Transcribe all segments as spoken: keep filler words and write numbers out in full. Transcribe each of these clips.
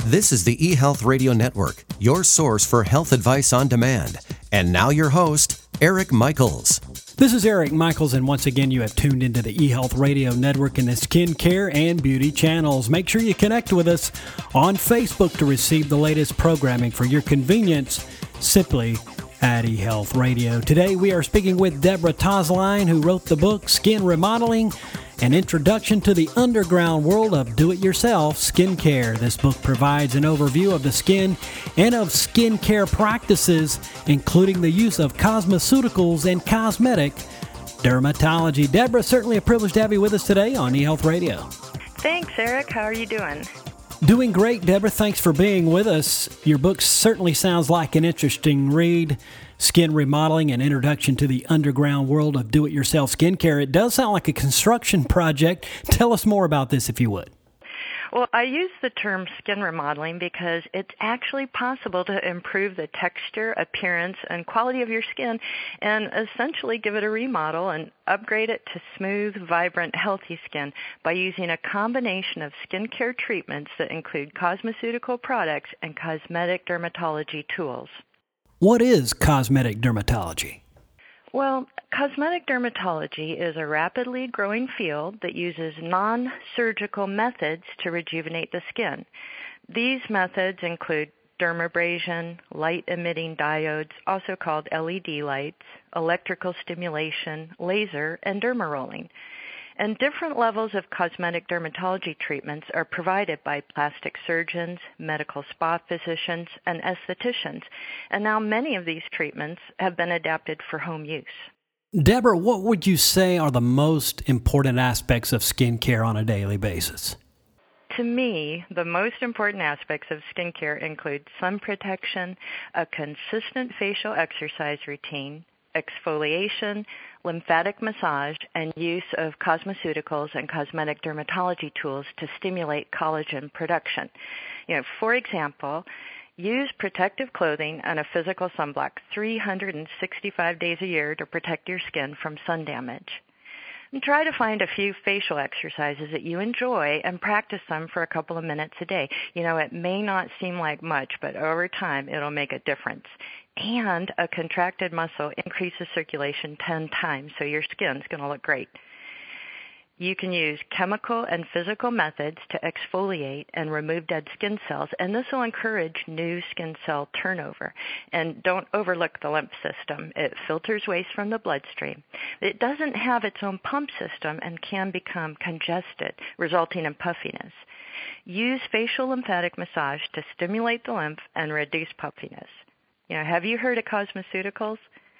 This is the eHealth Radio Network, your source for health advice on demand. And now your host, Eric Michaels. This is Eric Michaels, and once again, you have tuned into the eHealth Radio Network and the skincare and beauty channels. Make sure you connect with us on Facebook to receive the latest programming for your convenience, simply at eHealth Radio. Today, we are speaking with Deborah Tosline, who wrote the book, Skin Remodeling, An Introduction to the Underground World of Do-It-Yourself Skincare. This book provides an overview of the skin and of skincare practices, including the use of cosmeceuticals and cosmetic dermatology. Deborah, certainly a privilege to have you with us today on eHealth Radio. Thanks, Eric. How are you doing? Doing great, Deborah. Thanks for being with us. Your book certainly sounds like an interesting read. Skin Remodeling, An Introduction to the Underground World of Do-It-Yourself Skincare. It does sound like a construction project. Tell us more about this, if you would. Well, I use the term skin remodeling because it's actually possible to improve the texture, appearance, and quality of your skin and essentially give it a remodel and upgrade it to smooth, vibrant, healthy skin by using a combination of skincare treatments that include cosmeceutical products and cosmetic dermatology tools. What is cosmetic dermatology? Well, cosmetic dermatology is a rapidly growing field that uses non-surgical methods to rejuvenate the skin. These methods include dermabrasion, light-emitting diodes, also called L E D lights, electrical stimulation, laser, and derma rolling. And different levels of cosmetic dermatology treatments are provided by plastic surgeons, medical spa physicians, and estheticians. And now many of these treatments have been adapted for home use. Deborah, what would you say are the most important aspects of skincare on a daily basis? To me, the most important aspects of skincare include sun protection, a consistent facial exercise routine, exfoliation, lymphatic massage, and use of cosmeceuticals and cosmetic dermatology tools to stimulate collagen production. You know, for example, use protective clothing and a physical sunblock three hundred sixty-five days a year to protect your skin from sun damage. And try to find a few facial exercises that you enjoy and practice them for a couple of minutes a day. You know, it may not seem like much, but over time it'll make a difference. And a contracted muscle increases circulation ten times, so your skin's going to look great. You can use chemical and physical methods to exfoliate and remove dead skin cells, and this will encourage new skin cell turnover. And don't overlook the lymph system. It filters waste from the bloodstream. It doesn't have its own pump system and can become congested, resulting in puffiness. Use facial lymphatic massage to stimulate the lymph and reduce puffiness. You know, have you heard of cosmeceuticals?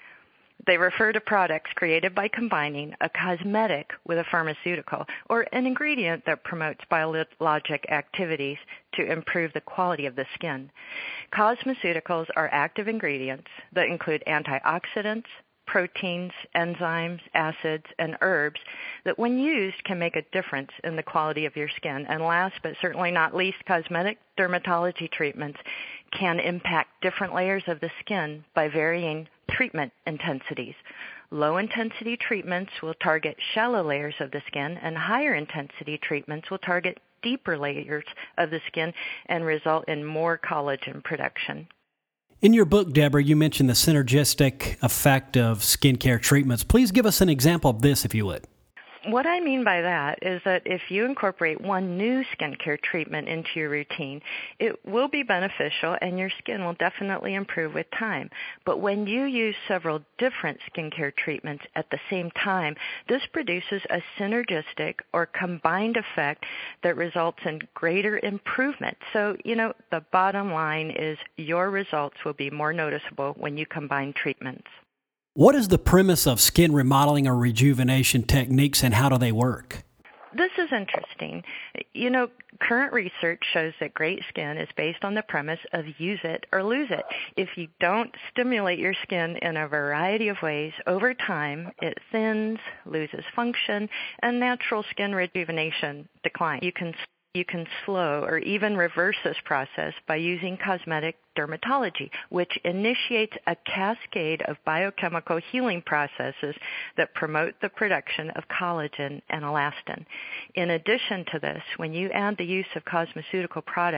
They refer to products created by combining a cosmetic with a pharmaceutical or an ingredient that promotes biologic activities to improve the quality of the skin. Cosmeceuticals are active ingredients that include antioxidants, proteins, enzymes, acids, and herbs that when used can make a difference in the quality of your skin. And last but certainly not least, cosmetic dermatology treatments can impact different layers of the skin by varying treatment intensities. Low-intensity treatments will target shallow layers of the skin, and higher-intensity treatments will target deeper layers of the skin and result in more collagen production. In your book, Deborah, you mentioned the synergistic effect of skincare treatments. Please give us an example of this, if you would. What I mean by that is that if you incorporate one new skincare treatment into your routine, it will be beneficial and your skin will definitely improve with time. But when you use several different skincare treatments at the same time, this produces a synergistic or combined effect that results in greater improvement. So, you know, the bottom line is your results will be more noticeable when you combine treatments. What is the premise of skin remodeling or rejuvenation techniques, and how do they work? This is interesting. You know, current research shows that great skin is based on the premise of use it or lose it. If you don't stimulate your skin in a variety of ways, over time it thins, loses function, and natural skin rejuvenation declines. You can You can slow or even reverse this process by using cosmetic dermatology, which initiates a cascade of biochemical healing processes that promote the production of collagen and elastin. In addition to this, when you add the use of cosmeceutical products,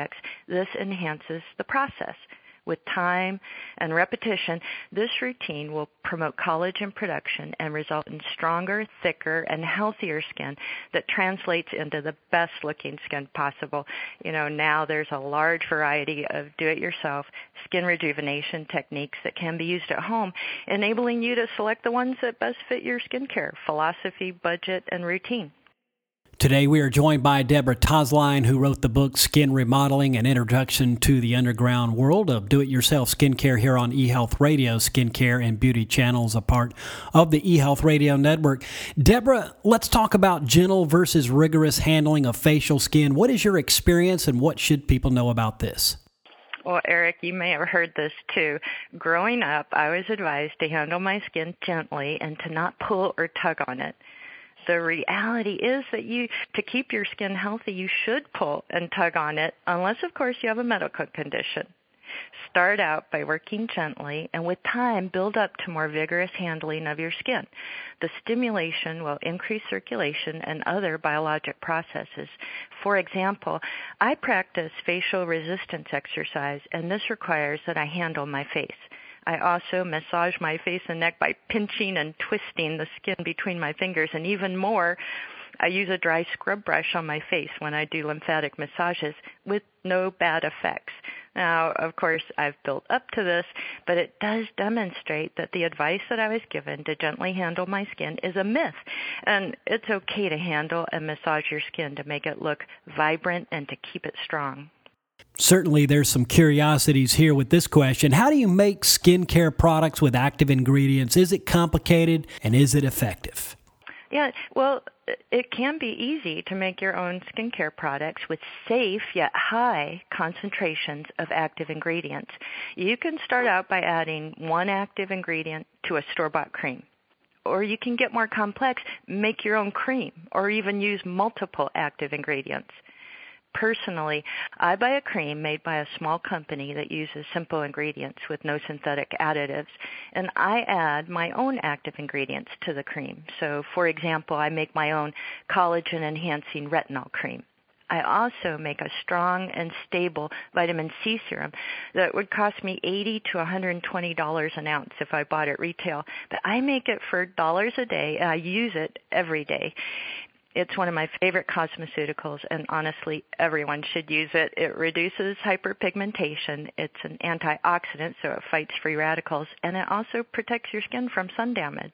This enhances the process. With time and repetition, this routine will promote collagen production and result in stronger, thicker, and healthier skin that translates into the best-looking skin possible. You know, now there's a large variety of do-it-yourself skin rejuvenation techniques that can be used at home, enabling you to select the ones that best fit your skincare philosophy, budget, and routine. Today we are joined by Deborah Tosline, who wrote the book Skin Remodeling, an Introduction to the Underground World of Do-It-Yourself Skincare here on eHealth Radio. Skincare and Beauty Channels, a part of the eHealth Radio Network. Deborah, let's talk about gentle versus rigorous handling of facial skin. What is your experience and what should people know about this? Well, Eric, you may have heard this too. Growing up, I was advised to handle my skin gently and to not pull or tug on it. The reality is that you, to keep your skin healthy, you should pull and tug on it, unless, of course, you have a medical condition. Start out by working gently, and with time, build up to more vigorous handling of your skin. The stimulation will increase circulation and other biologic processes. For example, I practice facial resistance exercise, and this requires that I handle my face. I also massage my face and neck by pinching and twisting the skin between my fingers, and even more, I use a dry scrub brush on my face when I do lymphatic massages with no bad effects. Now, of course, I've built up to this, but it does demonstrate that the advice that I was given to gently handle my skin is a myth, and it's okay to handle and massage your skin to make it look vibrant and to keep it strong. Certainly, there's some curiosities here with this question. How do you make skincare products with active ingredients? Is it complicated, and is it effective? Yeah, well, it can be easy to make your own skincare products with safe yet high concentrations of active ingredients. You can start out by adding one active ingredient to a store-bought cream. Or you can get more complex, make your own cream, or even use multiple active ingredients. Personally, I buy a cream made by a small company that uses simple ingredients with no synthetic additives, and I add my own active ingredients to the cream. So, for example, I make my own collagen-enhancing retinol cream. I also make a strong and stable vitamin C serum that would cost me eighty to one hundred twenty dollars an ounce if I bought it retail, but I make it for dollars a day, and I use it every day. It's one of my favorite cosmeceuticals, and honestly, everyone should use it. It reduces hyperpigmentation. It's an antioxidant, so it fights free radicals, and it also protects your skin from sun damage.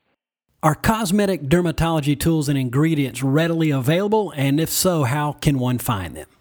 Are cosmetic dermatology tools and ingredients readily available, and if so, how can one find them?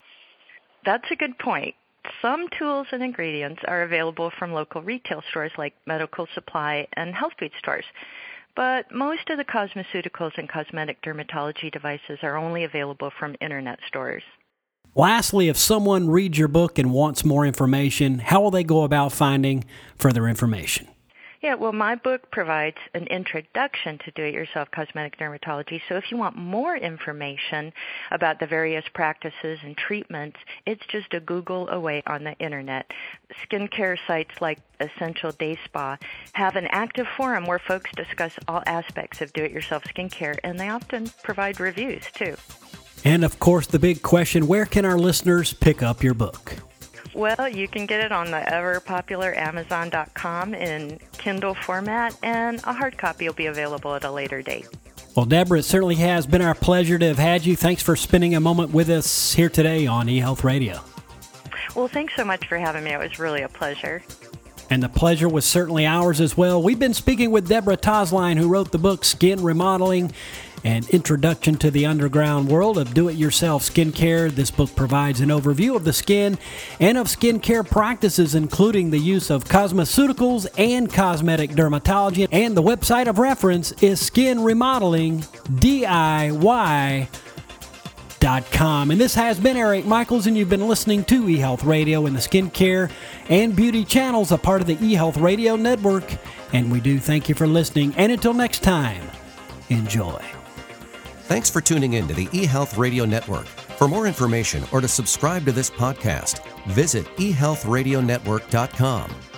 That's a good point. Some tools and ingredients are available from local retail stores like medical supply and health food stores. But most of the cosmeceuticals and cosmetic dermatology devices are only available from internet stores. Lastly, if someone reads your book and wants more information, how will they go about finding further information? Yeah, well, my book provides an introduction to do-it-yourself cosmetic dermatology, so if you want more information about the various practices and treatments, it's just a Google away on the internet. Skincare sites like Essential Day Spa have an active forum where folks discuss all aspects of do-it-yourself skincare, and they often provide reviews, too. And, of course, the big question, where can our listeners pick up your book? Well, you can get it on the ever-popular Amazon dot com in Kindle format, and a hard copy will be available at a later date. Well, Deborah, it certainly has been our pleasure to have had you. Thanks for spending a moment with us here today on eHealth Radio. Well, thanks so much for having me. It was really a pleasure. And the pleasure was certainly ours as well. We've been speaking with Deborah Tosline, who wrote the book Skin Remodeling, an Introduction to the Underground World of Do-It-Yourself Skincare. This book provides an overview of the skin and of skincare practices, including the use of cosmeceuticals and cosmetic dermatology. And the website of reference is skin remodeling D I Y dot com. And this has been Eric Michaels, and you've been listening to eHealth Radio and the Skincare and Beauty Channels, a part of the eHealth Radio Network. And we do thank you for listening. And until next time, enjoy. Thanks for tuning in to the eHealth Radio Network. For more information or to subscribe to this podcast, visit e health radio network dot com.